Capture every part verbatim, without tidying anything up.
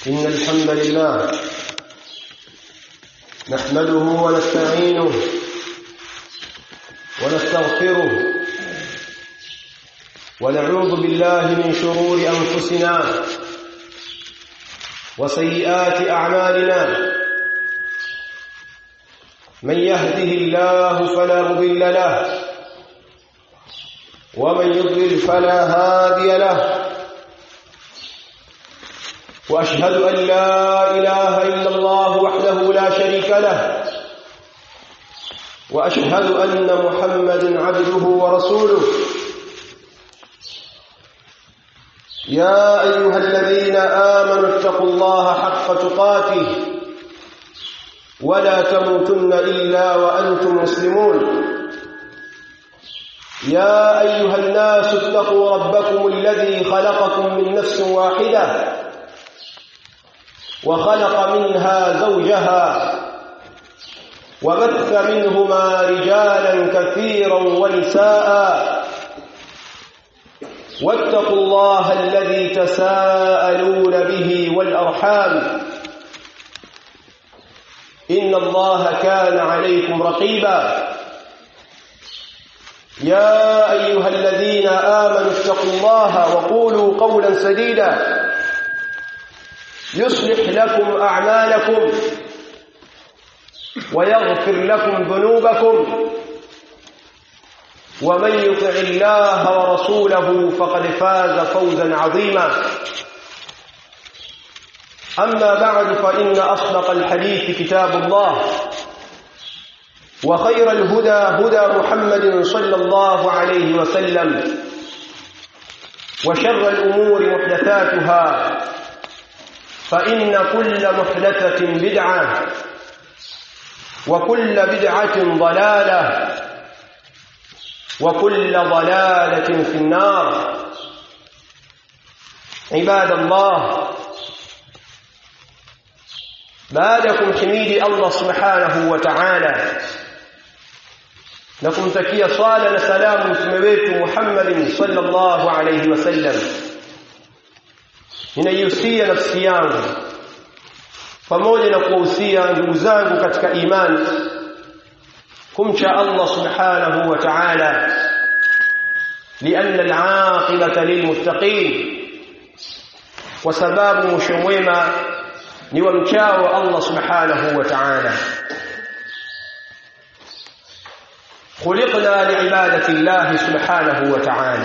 إن الحمد لله نحمده ونستعينه ونستغفره ونعوذ بالله من شرور أنفسنا وسيئات أعمالنا من يهده الله فلا مضل له ومن يضلل فلا هادي له وأشهد أن لا إله إلا الله وحده لا شريك له وأشهد أن محمدا عبده ورسوله يا أيها الذين آمنوا اتقوا الله حق تقاته ولا تموتن إلا وأنتم مسلمون يا أيها الناس اتقوا ربكم الذي خلقكم من نفس واحدة وخلق منها زوجها وبث منهما رجالا كثيرا ونساء واتقوا الله الذي تساءلون به والأرحام إن الله كان عليكم رقيبا يا أيها الذين آمنوا اتقوا الله وقولوا قولا سديدا يصلح لكم أعمالكم ويغفر لكم ذنوبكم ومن يطع الله ورسوله فقد فاز فوزا عظيما أما بعد فإن أصدق الحديث كتاب الله وخير الهدى هدى محمد صلى الله عليه وسلم وشر الأمور محدثاتها فإن كل محدثة بدعة وكل بدعة ضلالة وكل ضلالة في النار عباد الله بعدكم حميد الله سبحانه وتعالى نكم تكيا صلاة وسلام متمويت محمد صلى الله عليه وسلم ninaihusia nafsi yangu pamoja na kuhusia ndugu zangu katika imani kumcha Allah subhanahu wa ta'ala lianna al-aqibata lilmuttaqin kwa sababu mwisho mwema ni wa mchao Allah subhanahu wa ta'ala khuliqna li'ibadati Allah subhanahu wa ta'ala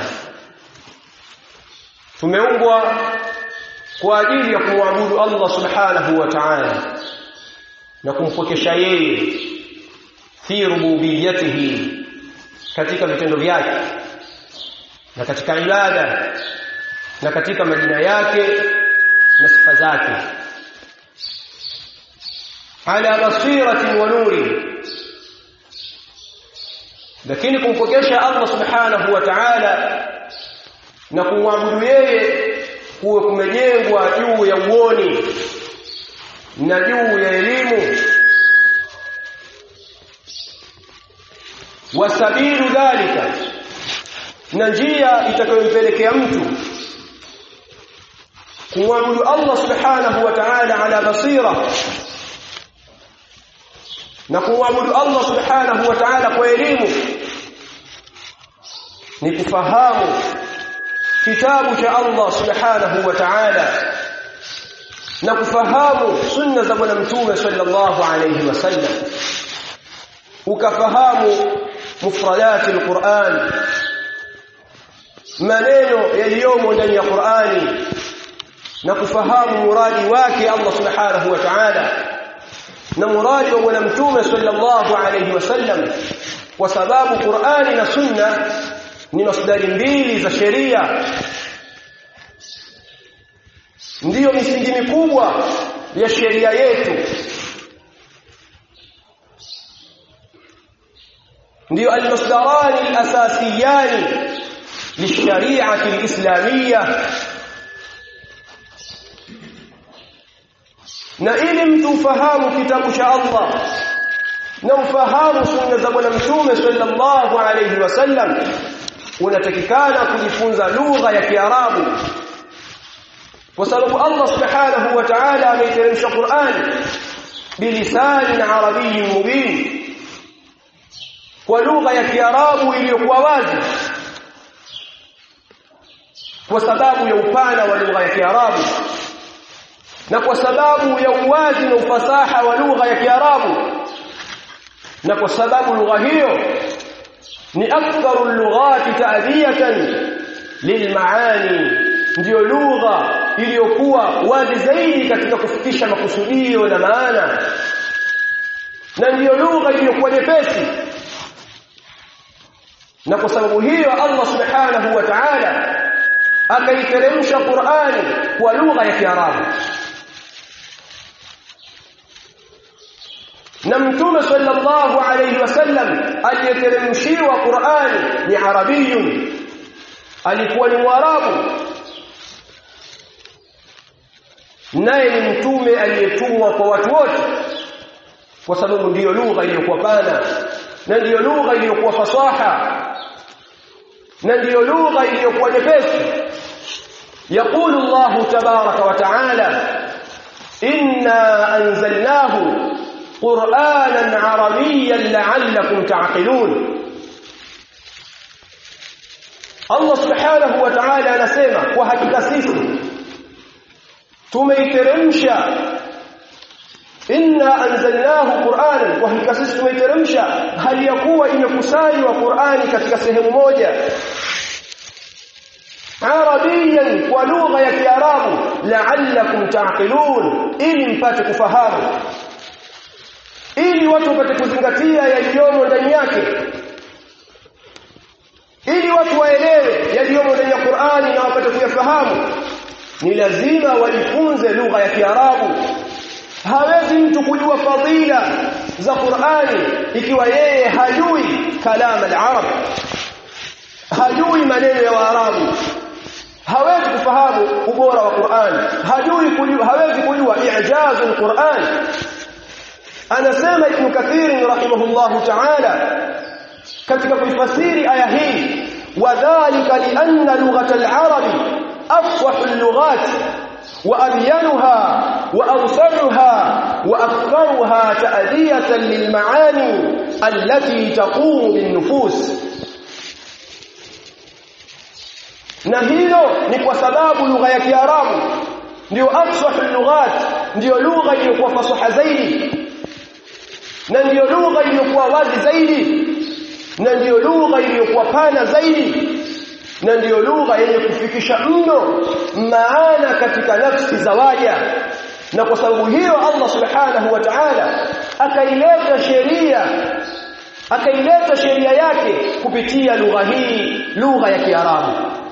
tumeumbwa kwa ajili ya kumwabudu Allah subhanahu wa ta'ala na kumpokesha yeye fi rububiyyatihi katika vitendo vyake na katika ibada na katika majina yake na sifa zake ala basiratin wa nuri lakini kumpokesha Allah subhanahu wa ta'ala na kumwabudu yeye kuwe kumejengwa juu ya uoni na juu ya elimu wasabilu dhalika na njia itakayompelekea mtu kumwabudu Allah subhanahu wa ta'ala ala basira na kumwabudu Allah subhanahu wa ta'ala kwa elimu ni kufahamu kitabu cha Allah subhanahu wa ta'ala na kufahamu sunna za bwana mtume sallallahu alayhi wasallam ukafahamu mufradati alquran maneno yaliyomo ndani ya Qur'ani na kufahamu muradi wake Allah subhanahu wa ta'ala na muradi wa bwana mtume sallallahu alayhi wasallam kwa sababu Qur'ani na sunna ni masdari mbili za sheria ndiyo misingi mikubwa ya sheria yetu ndiyo almasdarani alasasiyani lishari'ati alislamiyya na ili mtu ufahamu kitabu cha Allah na ufahamu sunna za bwana mtume sallallahu alayhi wasallam unatakikana kujifunza lugha ya Kiarabu kwa sababu Allah subhanahu wa ta'ala ameiteremsha Qur'an bilisan arabiy mubin, kwa lugha ya Kiarabu iliyokuwa wazi, kwa sababu ya upana wa lugha ya Kiarabu na kwa sababu ya uwazi na ufasaha wa lugha ya Kiarabu, na kwa sababu lugha hiyo ni aktharu lughati ta'diyatan lilmaani, ndio lugha iliyokuwa wazi zaidi katika kufikisha makusudio na maana, na ndio lugha iliyokuwa nyepesi. Na kwa sababu hiyo Allah subhanahu wa ta'ala akaiteremsha Qur'ani kwa lugha ya Kiarabu, na Mtume sallallahu alayhi wasallam aliyeteremshiwa Qur'ani ni Arabiyun, alikuwa ni Mwarabu, naye ni mtume aliyetumwa kwa watu wote, kwa sababu ndiyo lugha iliyokuwa pana na ndiyo lugha iliyokuwa fasaha na ndiyo lugha iliyokuwa nyepesi. Yaqulu Allahu tabaraka wa ta'ala, inna anzalnahu qur'anan arabiyyan la'allakum ta'qilun. Allah subhanahu wa ta'ala anasema kwa hakika sisi tumeiteremsha, inna anzalnahu qur'anan, kwa hakika sisi tumeiteremsha hali ya kuwa imekusanywa Qur'ani katika sehemu moja, arabiyan, kwa lugha ya Kiarabu, la'allakum ta'qilun, ili mpate kufahamu, ili watu wapate kuzingatia yaliyomo ndani yake, ili watu waelewe yaliyomo ndani ya Qur'ani na wapate kuyafahamu. Ni lazima wajifunze lugha ya Kiarabu. Hawezi mtu kujua fadhila za Qur'ani ikiwa yeye hajui kalam al-arab, hajui maneno ya Waarabu, hawezi kufahamu ubora wa Qur'ani, hajui kujua, hawezi kujua i'jaz al-Qur'an. Anasema Ibn Kathir rahimahullahu ta'ala katika kuifasiri aya hii, wadhālika li'anna lughata al-arabi afsahu al-lughat wa abyanuha wa awsaluha wa aktharuha ta'diyatan lilmaani allati taqumu bin-nufus. Na hilo ni kwa sababu lugha ya Kiarabu ndio afsahu al-lughat, ndio lugha iliyokuwa fasaha zaidi, na ndio lugha iliyokuwa wazi zaidi, na ndio lugha iliyokuwa pana zaidi, na ndio lugha yenye kufikisha mno maana katika nafsi za waja. Na kwa sababu hiyo Allah subhanahu wa ta'ala akaileta sheria, akaileta sheria yake kupitia lugha hii, lugha ya Kiarabu.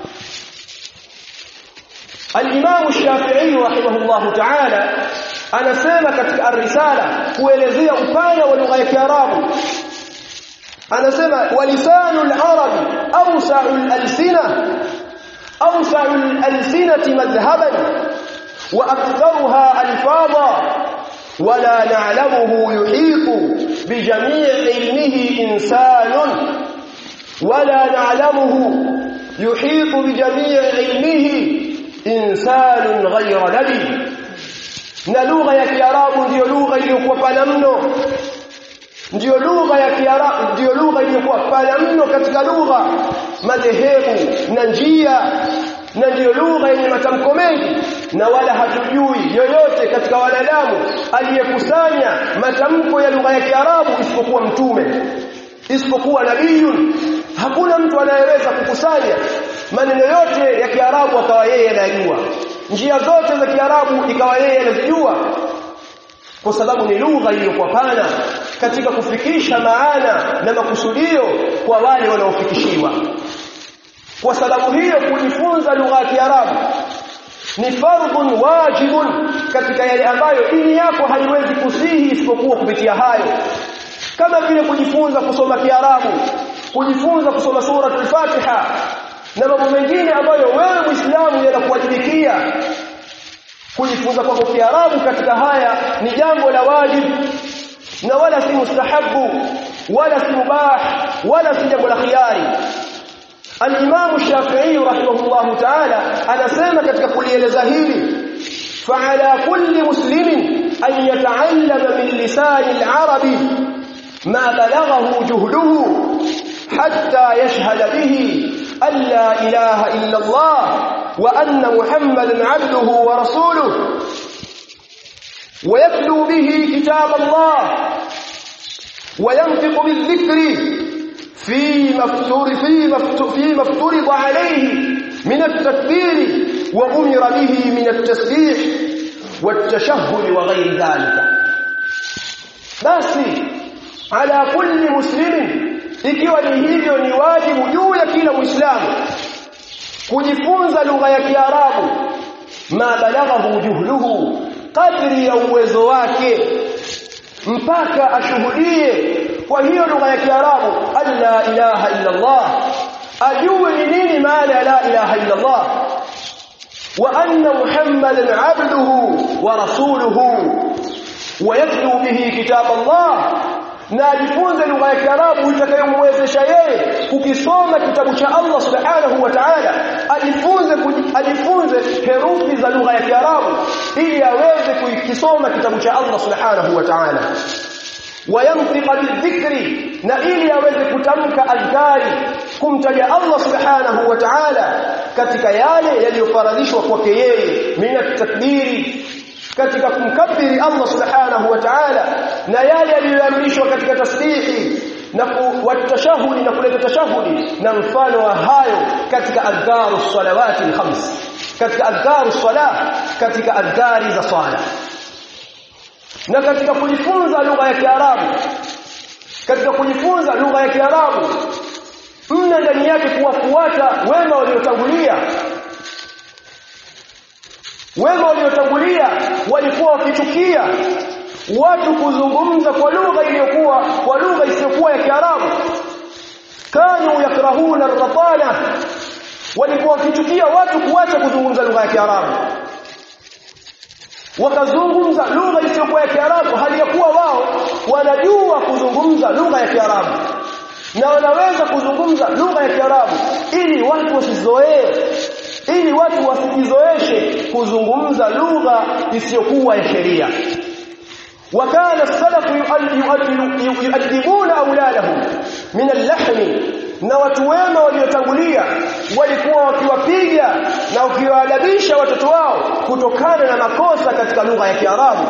Al-Imam Shafi'i rahimahullahu ta'ala anasema katika ar-risala kuelezea upana wa lugha ya Kiarabu, anasema walisanu al-arabi awsa'u al-alsina awsa'u al-alsinati madhhaban wa aktharuha alfadha wa la na'lamuhu yuhitu bi jami' ilmihi insanun wa la na'lamuhu yuhitu bi jami' ilmihi insanun ghayra nabi. Na lugha ya Kiarabu ndiyo lugha iliyokuwa pana mno, ndiyo lugha ya Kiarabu ndiyo lugha iliyokuwa pana mno katika lugha, madhehebu na njia, na ndiyo lugha yenye matamko mengi, na wala hatujui yoyote katika wanadamu aliyekusanya matamko ya lugha ya Kiarabu isipokuwa mtume, isipokuwa nabiyun. Hakuna mtu anayeweza kukusanya maneno yote ya Kiarabu akawa yeye anajua, njia zote za Kiarabu ikawa yeye anazijua, kwa sababu ni lugha iliyokuwa pana katika kufikisha maana na makusudio kwa wale wanaofikishiwa. Kwa sababu hiyo kujifunza lugha ya Kiarabu ni fardhun wajibun katika yale ambayo dini yako haiwezi kusihi isipokuwa kupitia hayo, kama vile kujifunza kusoma Kiarabu, kujifunza kusoma suratul Fatiha na mambo mengine ambayo wewe Muislamu yanakuwajibikia. Kujifunza kwa Kiarabu katika haya ni jambo la wajibu na wala si mustahabu wala si mubah wala si jambo la khiyari. Al-Imam Shafi'i rahimahullahu ta'ala anasema katika kulieleza hili, فعلى كل مسلم أن يتعلم من لسان العرب ما بلغه جهده حتى يشهد به أن لا إله إلا الله وأن محمدا عبده ورسوله ويتلو به كتاب الله وينطق بالذكر فيما فيما افترض عليه من التكبير وأمر به من التسبيح والتشهد وغير ذلك. بس على كل مسلم ikiwa ni hivyo ni wajibu juu ya kila muislamu kujifunza lugha ya Kiarabu ma balaghahu juhluhu, kadri ya uwezo wake, mpaka ashuhudie kwa hiyo lugha ya Kiarabu alla ilaha illa Allah, ajue ni nini maana ya la ilaha illa Allah, wa anna Muhammadan abduhu wa rasuluhu wa yatlu bihi kitab Allah, na ajifunze lugha ya Kiarabu itakayomwezesha yeye kukisoma kitabu cha Allah subhanahu wa ta'ala, ajifunze ajifunze herufi za lugha ya Kiarabu ili aweze kukisoma kitabu cha Allah subhanahu wa ta'ala, wayamtiqa bidhikri, na ili aweze kutamka adhkari kumtaja Allah subhanahu wa ta'ala katika yale yaliyofaradhishwa kwake yeye, min at-takbiri, katika kumkabiri Allah subhanahu wa ta'ala, na yale yaliyoamrishwa katika tasbihi na kuwatashahudi na kuleta tashahudi na mfano wa hayo katika adhkaru salawati al-khams, katika adhkaru salah, katika adhkari za swala. Na katika kujifunza lugha ya Kiarabu, katika kujifunza lugha ya Kiarabu mna ndani yake kuwafuata wema waliotangulia. Wema waliotangulia walikuwa wakichukia watu kuzungumza kwa lugha iliyokuwa kwa lugha isiyokuwa ya Kiarabu. Kanu yakrahuna ar-ratana, walikuwa wakichukia watu kuacha kuzungumza lugha ya Kiarabu, wakazungumza lugha isiyokuwa ya Kiarabu hali ya kuwa wao wanajua kuzungumza lugha ya Kiarabu na wanaweza kuzungumza lugha ya Kiarabu, ili watu wasizoee, ili watu wasijizoeshe kuzungumza lugha isiyokuwa ya sheria. وكان السلف يؤدبون أولادهم من اللحن, na watu wema waliotangulia walikuwa wakiwapiga na wakiwaadabisha watoto wao kutokana na makosa katika lugha ya Kiarabu.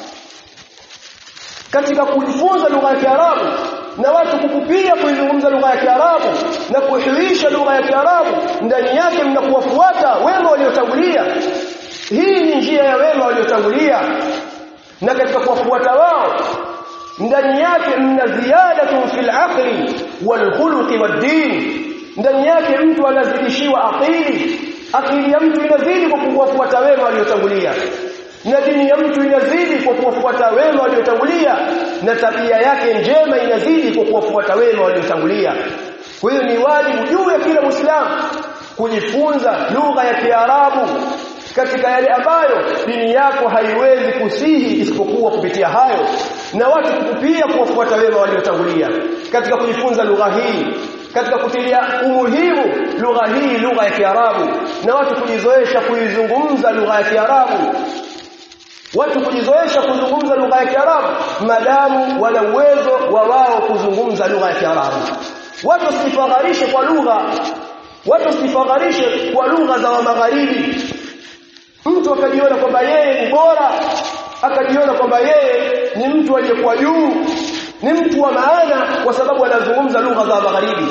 Katika kujifunza lugha ya Kiarabu na watu kukupiga kuizungumza lugha ya Kiarabu na kuhiwisha lugha ya Kiarabu, ndani yake mnakuwafuata wema waliotangulia. Hii ni njia ya wema waliotangulia, na katika kuwafuata wao ndani yake mna ziyadatu fil aqli wal khuluqi wad din, ndani yake mtu anazidishiwa akili, akili ya mtu inazidi kwa kuwafuata wema waliotangulia, na dini ya mtu inazidi kwa kuwafuata wema waliotangulia, na tabia yake njema inazidi kwa kuwafuata wema waliotangulia. Kwa hiyo ni wajibu juu ya kila Muislamu kujifunza lugha ya Kiarabu katika yale ambayo dini yako haiwezi kusihi isipokuwa kupitia hayo, na watu kukupia kuwafuata wema waliotangulia katika kujifunza lugha hii, katika kutilia umuhimu lugha hii, lugha ya Kiarabu, na watu kujizoesha kuizungumza lugha ya Kiarabu, watu kujizoesha kuzungumza lugha ya Kiarabu madamu wana uwezo wa wao kuzungumza lugha ya Kiarabu. Watu wasifagharishe kwa lugha, watu wasifagharishe kwa lugha za magharibi. Mtu akajiona kwamba yeye ni bora, akajiona kwamba yeye ni mtu aliyekuwa juu, ni mtu wa maana kwa sababu anazungumza lugha za magharibi.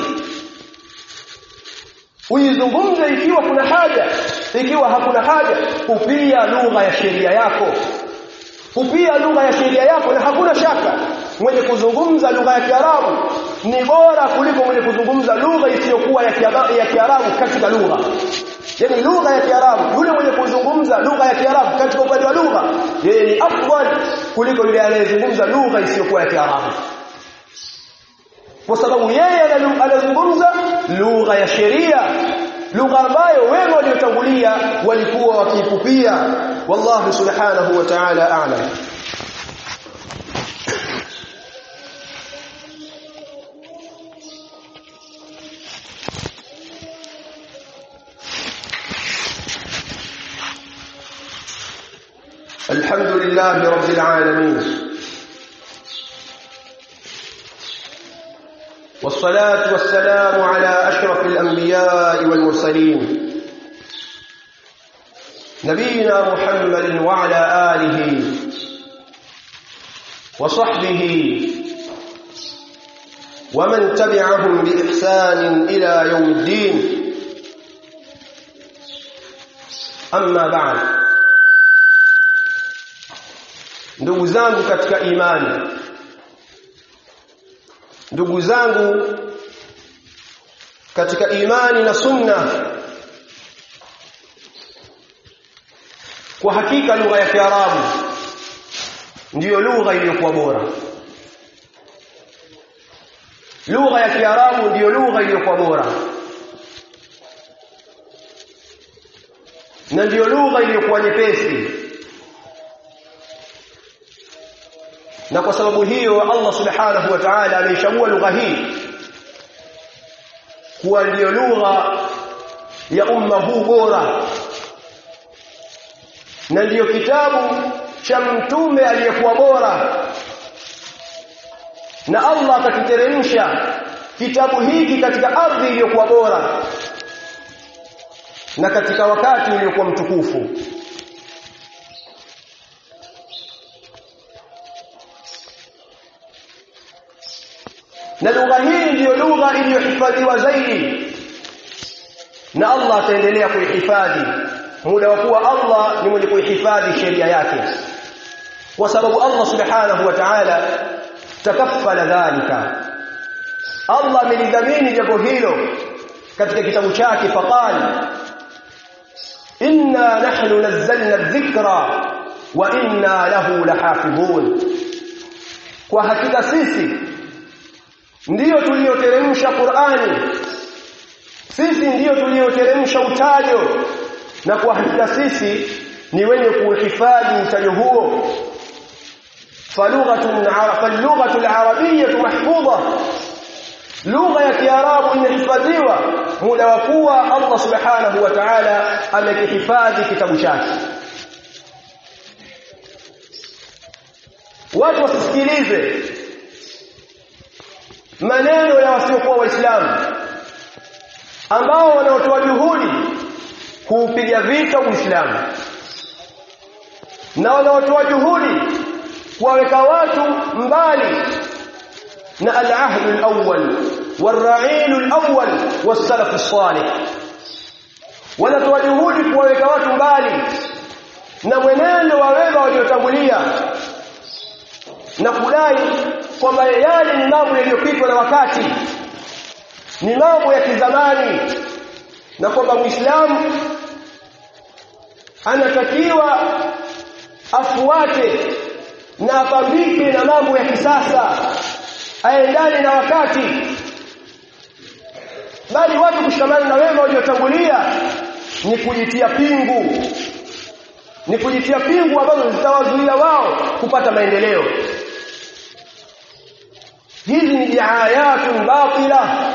Uizungumze ikiwa kuna haja, ikiwa hakuna haja upia lugha ya sheria yako, upia lugha ya sheria yako. Na hakuna shaka mwenye kuzungumza lugha ya Kiarabu ni bora kuliko mwenye kuzungumza lugha isiyokuwa ya Kiarabu katika lugha. Yani lugha ya Kiarabu, yule mwenye kuzungumza lugha ya Kiarabu katika upande wa lugha, yeye ni afdal kuliko yule anayezungumza lugha isiyokuwa ya Kiarabu, kwa sababu yeye anazungumza lugha ya sheria, lugha ambayo wema waliotangulia walikuwa wakiipupia. Wallahu subhanahu wa ta'ala a'lam. الحمد لله رب العالمين والصلاة والسلام على أشرف الأنبياء والمرسلين نبينا محمد وعلى آله وصحبه ومن تبعهم بإحسان إلى يوم الدين أما بعد. Ndugu zangu katika imani, ndugu zangu katika imani na sunna, kwa hakika lugha ya Kiarabu ndiyo lugha iliyokuwa bora. Lugha ya Kiarabu ndiyo lugha iliyokuwa bora, na ndiyo lugha iliyokuwa nyepesi. Na kwa sababu hiyo Allah subhanahu wa ta'ala ameichagua lugha hii kuwa ndiyo lugha ya umma huu bora, na ndiyo kitabu cha mtume aliyekuwa bora, na Allah akakiteremsha kitabu hiki katika ardhi iliyokuwa bora na katika wakati uliokuwa mtukufu. Na lugha hii ndiyo lugha iliyohifadhiwa zaidi, na Allah ataendelea kuihifadhi muda wa kuwa Allah ni mwenye kuihifadhi sheria yake, kwa sababu Allah subhanahu wa ta'ala takaffala dhalika. Allah amelidhamini jambo hilo katika kitabu chake, faqala inna nahnu nazzalna adh-dhikra wa inna lahu lahafidhun, kwa hakika sisi ndiyo tulioteremsha Qur'ani, sisi ndiyo tulioteremsha utajo, na kwa hakika sisi ni wenye kuhifadhi utajo huo. falughatun arafa al-arabiyyah mahfudha, lugha ya Kiarabu imehifadhiwa muda wa kuwa Allah subhanahu wa ta'ala amekihifadhi kitabu chake. Watu wasisikilize maneno ya wasiokuwa Waislamu ambao wanaotoa juhudi kuupiga vita Uislamu, na wanaotoa juhudi kuwaweka watu mbali na al-ahd al-awwal wal-ra'il al-awwal was-salaf as-salih. Wanatoa juhudi kuwaweka watu mbali na mwenendo wa wema waliotangulia, na kudai kwamba yale ni mambo yaliyopitwa na wakati, ni mambo ya kizamani, na kwamba Muislamu anatakiwa afuate na apambike na mambo ya kisasa, aendane na wakati. Bali watu kushikamana na wema waliotangulia ni kujitia pingu, ni kujitia pingu ambazo zitawazuia wao kupata maendeleo. Hizi ni diayatun batila,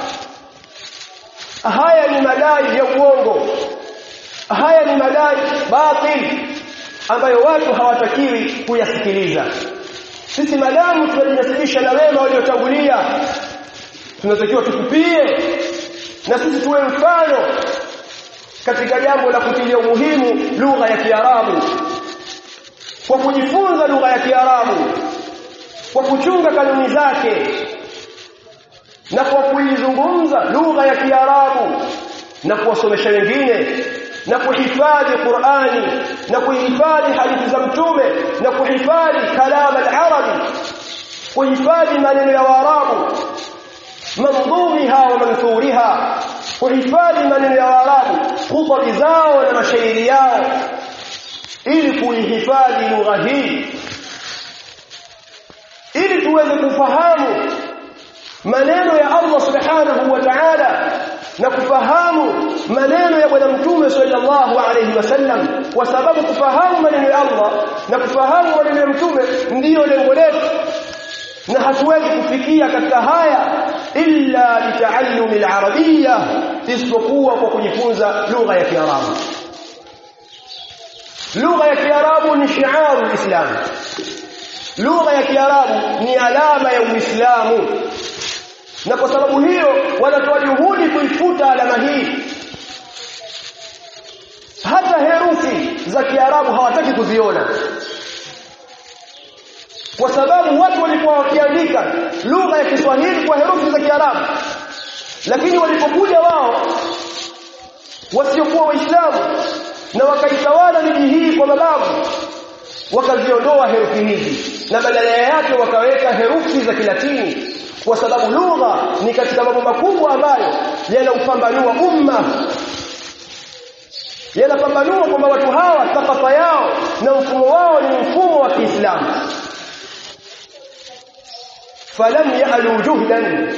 haya ni madai ya uongo, haya ni madai batil ambayo watu hawatakiwi kuyasikiliza. Sisi madamu tunajinasibisha na wema waliotangulia, tunatakiwa tukupie na sisi tuwe mfano katika jambo la kutilia umuhimu lugha ya Kiarabu, kwa kujifunza lugha ya Kiarabu, kwa kuchunga kanuni zake, na kwa kuizungumza lugha ya Kiarabu, na kuwasomesha wengine, na kuhifadhi Qur'ani, na kuhifadhi hadithi za Mtume, na kuhifadhi kalam al-arabi, kuhifadhi maneno ya Waarabu, mandhumiha wa manthuriha, kuhifadhi maneno ya Waarabu, khutba zao na mashairi yao, ili kuihifadhi lugha hii, ili tuweze kufahamu maneno ya Allah subhanahu wa ta'ala, na kufahamu maneno ya Bwana Mtume sallallahu alayhi wasallam, kwa sababu kufahamu maneno ya Allah na kufahamu maneno ya Mtume ndiyo lengo letu, na hatuwezi kufikia katika haya illa bitaallum al-arabiyya, isipokuwa kwa kujifunza lugha ya Kiarabu. Lugha ya Kiarabu ni shi'aru al-Islam. Lugha ya Kiarabu ni alama ya Uislamu. Na kwa sababu hiyo wanatoa juhudi kuifuta alama hii. Hata herufi za Kiarabu hawataki kuziona. Kwa sababu watu walikuwa wakiandika lugha ya Kiswahili kwa herufi za Kiarabu. Lakini walipokuja wao wasiokuwa Waislamu na wakaitawala miji hii kwa mabavu, wakaziondoa herufi hizi na badala yake wakaweka herufi za Kilatini, kwa sababu lugha ni katika mambo makubwa ambayo yanaupambanua umma, yanapambanua kwamba watu hawa thaqafa yao na mfumo wao ni mfumo wa Kiislamu. Falam ya'lu juhdan,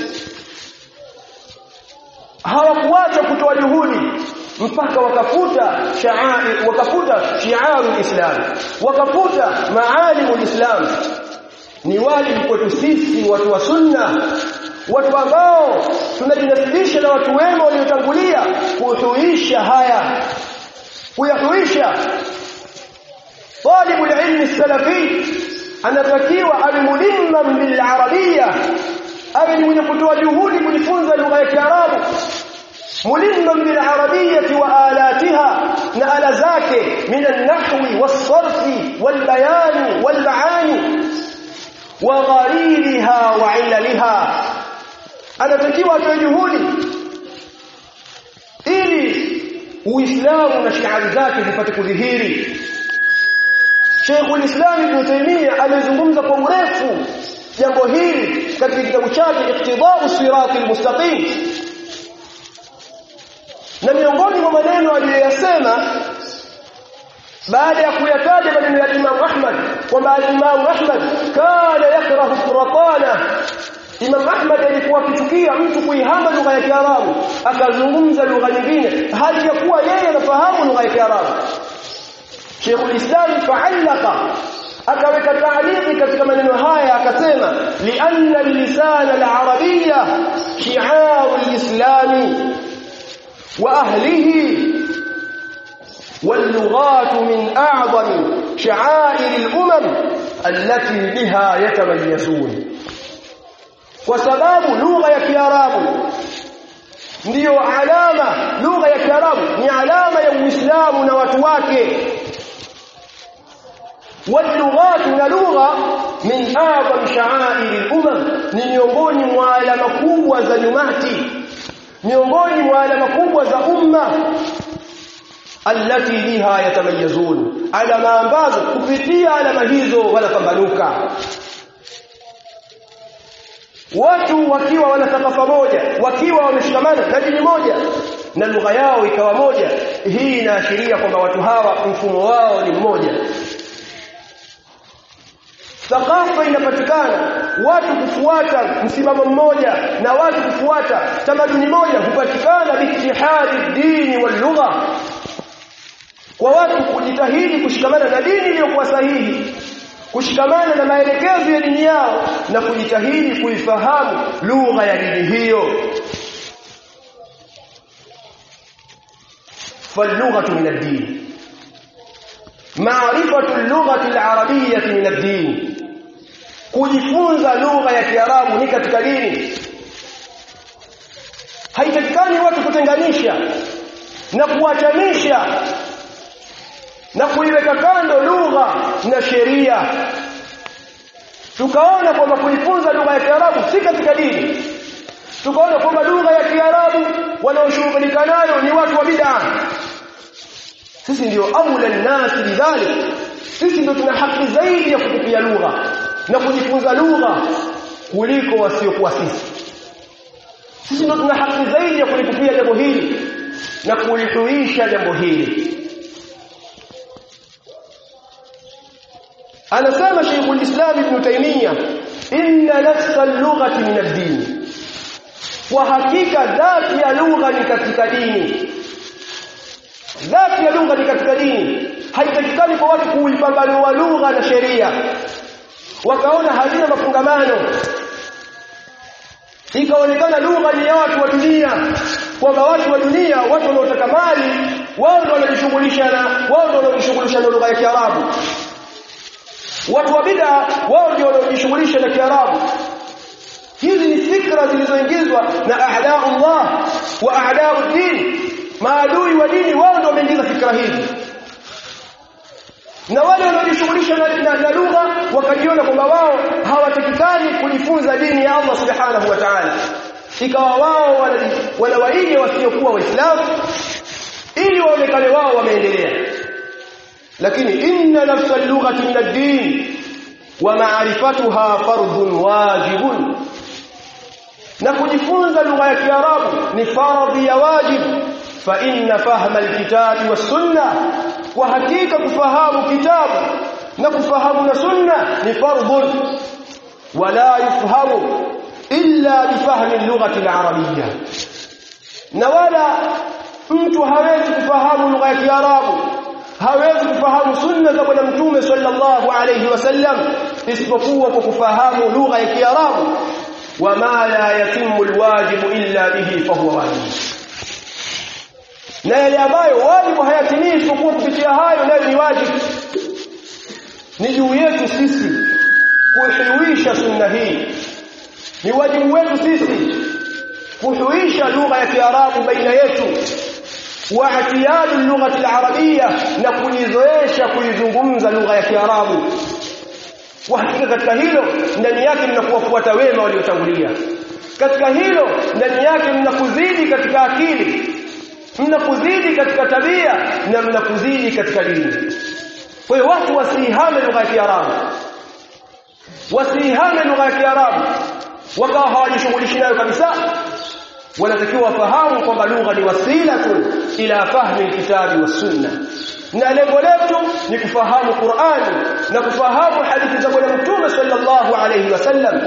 hawakuacha kutoa juhudi mpaka wakafuta sha'air, wakafuta shi'arul Islam, wakafuta maalimul Islam. Ni wajibu kwetu sisi watu wa sunna, watu ambao tunajinasibisha na watu wema waliotangulia, kuhuisha haya, kuyahuisha. Talibul ilmi salafi anatakiwa alimulimma bil arabia, awe ni mwenye kutoa juhudi kujifunza lugha ya Kiarabu, mulimma bil arabiyati wa alatiha, na ala zake min an-nahwi was-sarfi wal-bayani wal-maani wa ghaririha wa ilaliha. Anatakiwa atoe juhudi ili Uislamu na shiari zake zipate kudhihiri. Sheikhul Islam Ibn Taymiyyah alizungumza kwa urefu jambo hili katika kitabu chake Iqtida'u Siratil Mustaqim, na miongoni mwa maneno aliyosema baada ya kuyataja maneno ya Imam Ahmad kwamba Imam Ahmad kana yakrahu Qur'ana. Imam Ahmad alikuwa akichukia mtu kuihama lugha ya Kiarabu akazungumza lugha nyingine hali ya kuwa yeye anafahamu lugha ya Kiarabu. Sheikhul Islam fa'allaka, akaweka ta'liqi katika maneno haya akasema, lianna al-lisan al-arabiyya shi'aru al-islami wa ahlihi واللغات من أعظم شعائر الأمم التي بها يتميزون. وسبب لغة ya Kiarabu ndio alama, lugha ya Kiarabu ni alama ya Uislamu na watu wake. واللغات na lugha min a'zam sha'air al-umam, ni miongoni mwa alama kubwa za nyumati, miongoni mwa alama kubwa za umma, allati biha yatamayazun, alama ambazo kupitia alama hizo wanapambanuka. Watu wakiwa wanataka moja, wakiwa wameshikamana na dini moja na lugha yao ikawa moja, hii inaashiria kwamba watu hawa mfumo wao ni mmoja. Thaqafa inapatikana, watu kufuata msimamo mmoja na watu kufuata tamaduni moja hupatikana biittihadi dini wal lugha, kwa watu kujitahidi kushikamana na dini iliyokuwa sahihi, kushikamana na maelekezo ya dini yao na kujitahidi kuifahamu lugha ya dini hiyo. فاللغة من الدين، معرفة اللغة العربية من الدين، kujifunza lugha ya Kiarabu ni katika dini. Haitakikani watu kutenganisha na kuachanisha na kuiweka kando lugha na sheria, tukaona kwamba kujifunza lugha ya Kiarabu si katika dini, tukaona kwamba lugha ya Kiarabu wanaoshughulika nayo ni watu wa bid'a. Sisi ndio aula an-nas bidhalik, sisi ndio tuna haki zaidi ya kutupia lugha na kujifunza lugha kuliko wasiokuwa sisi. Sisi ndio tuna haki zaidi ya kulitupia jambo hili na kulituisha jambo hili. Anasema Sheikhul Islam Ibn Taymiyyah, inna nafsa al-lughati min ad-din, wa hakika dhati ya lugha ni katika dini. Dhati ya lugha ni katika dini. Haitakikani kwa watu kuipambanua lugha na sheria wakaona hazina mafungamano, ikaonekana lugha ni ya watu wa dunia, kwamba watu wa dunia, watu wanaotaka mali, wao ndio wanajishughulisha na wao ndio wanajishughulisha na lugha ya Kiarabu. watu wa bid'a wao ndio wanaojishughulisha na Kiarabu. Hizi ni fikra zilizoingizwa na a'daullah wa a'daud din, maadui wa dini wao ndio wameingiza fikra hizi. Na wale wanaojishughulisha na, na, na lugha wakajiona kwamba wao hawatakikani kujifunza dini ya Allah subhanahu wa ta'ala, ikawa wao wanawaige wasiokuwa waislamu ili waonekane wao wameendelea. Lakini inna nafsa al-lughati min ad-din wa ma'rifatuha fardhun wajibun, na kujifunza lugha ya Kiarabu ni faradhi ya wajib. Fa inna fahma al-kitabi was-sunnah, wa hakika kufahamu kitabu na kufahamu na sunna ni fardhun, wala yufhamu illa bifahmi al-lughati al-arabiyya, na wala mtu hawezi kufahamu lugha ya Kiarabu, hawezi kufahamu sunna za Bwana Mtume sallallahu alayhi wasallam isipokuwa kwa kufahamu lugha ya Kiarabu. Wama la yatimmu alwajibu illa bihi fahuwa wajib, na yale ambayo wajibu hayatimii isipokuwa kupitia hayo nayo ni wajibu. Ni juu yetu sisi kuhuisha sunna hii, ni wajibu wetu sisi kuhuisha lugha ya Kiarabu baina yetu, wa atiyadu lughati al-arabiyya, na kujizoesha kuizungumza lugha ya Kiarabu. Wa hakika katika hilo ndani yake mnakuwafuata wema waliotangulia, katika hilo ndani yake mnakuzidi katika akili, mnakuzidi katika tabia, na mnakuzidi katika dini. Kwa hiyo watu wasihame lugha ya Kiarabu, wasihame lugha ya Kiarabu wakawa hawajishughulishi nayo kabisa. Wanatakiwa wafahamu kwamba lugha ni wasilatu ila fahmi alkitabi was sunna, na lengo letu ni kufahamu Qur'ani na kufahamu hadithi za Bwana Mtume sallallahu alayhi wasallam,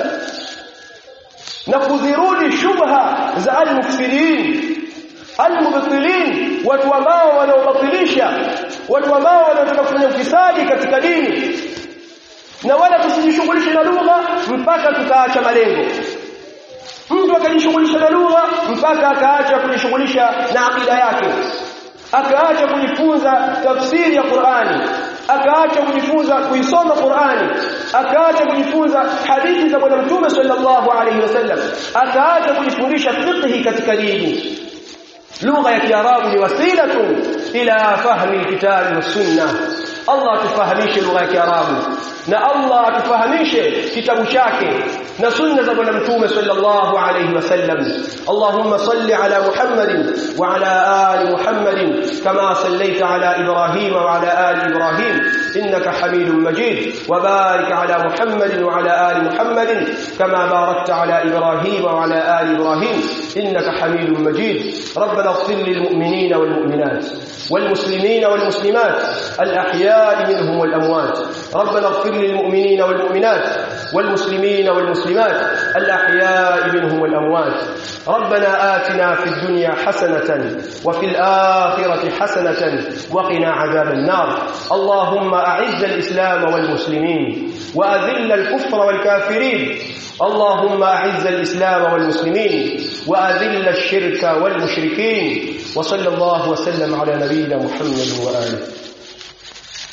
na kudhirudi shubha za al-mufsidin al-mubtilin, watu ambao wanaobatilisha, watu ambao wanataka kufanya ufisadi katika dini. Na wala tusijishughulishe na lugha mpaka tukaacha malengo. Mtu akajishughulisha na lugha mpaka akaacha kujishughulisha na akida yake, akaacha kujifunza tafsiri ya Qur'ani, akaacha kujifunza kuisoma Qur'ani, akaacha kujifunza hadithi za Bwana Mtume sallallahu alayhi wasallam, akaacha kujifundisha fiqh katika dini. Lugha ya Kiarabu ni wasilatu ila fahmi alkitabi was sunnah. Allah tufahamishe lugha ya Kiarabu, na Allah atufahamishe kitabu chake na sunna za Bwana Mtume sallallahu alayhi wasallam. Allahumma salli ala Muhammadin wa ala ali Muhammadin kama sallaita ala Ibrahim wa ala ali Ibrahim innaka Hamidum Majid, wa barik ala Muhammadin wa ala ali Muhammadin kama barakta ala Ibrahim wa ala ali Ibrahim innaka Hamidum Majid. ربنا اغفر للمؤمنين والمؤمنات والمسلمين والمسلمات الأحياء منهم والأموات. ربنا اغفر للمؤمنين والمؤمنات والمسلمين والمسلمات الأحياء منهم والأموات. ربنا آتنا في الدنيا حسنة وفي الآخرة حسنة وقنا عذاب النار. اللهم أعز الإسلام والمسلمين وأذل الكفر والكافرين. اللهم أعز الإسلام والمسلمين وأذل الشرك والمشركين. وصلى الله وسلم على نبينا محمد وآله.